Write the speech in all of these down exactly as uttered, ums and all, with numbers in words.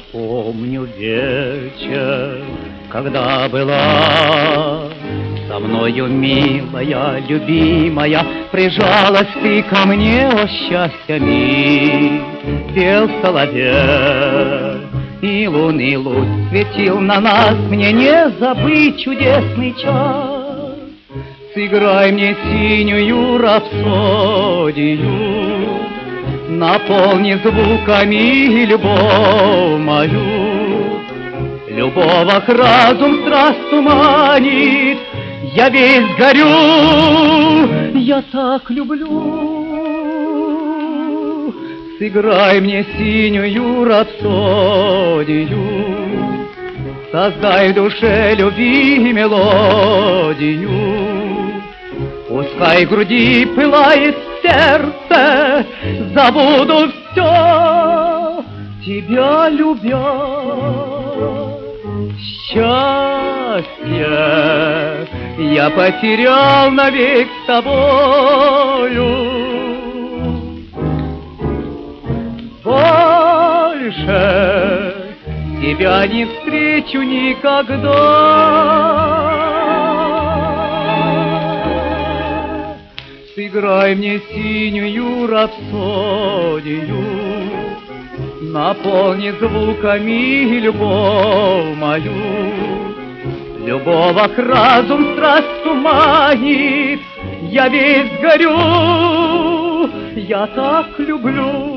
помню вечер, когда была со мною милая, любимая, прижалась ты ко мне, о счастье миг, пел соловей, и лунный луч светил на нас, мне не забыть чудесный час. Сыграй мне синюю рапсодию, наполни звуками любовь мою. Любовах разум страсть туманит, я весь горю, я так люблю. Сыграй мне синюю рапсодию, создай в душе любви мелодию. Пускай в груди пылает сердце, забуду все, тебя любя. Счастье я потерял навек с тобою. Больше тебя не встречу никогда. Сыграй мне синюю рапсодию, наполни звуками любовь мою. Любовах разум страсть туманит, я весь горю, я так люблю.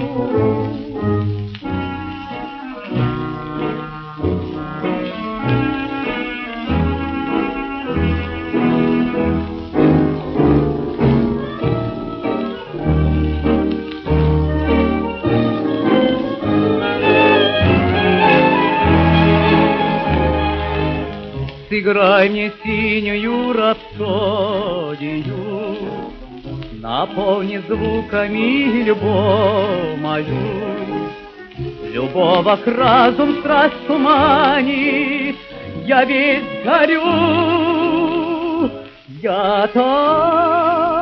Сыграй мне синюю рапсодию, наполни звуками любовь мою. Любовах разум страсть туманит, я весь горю, я так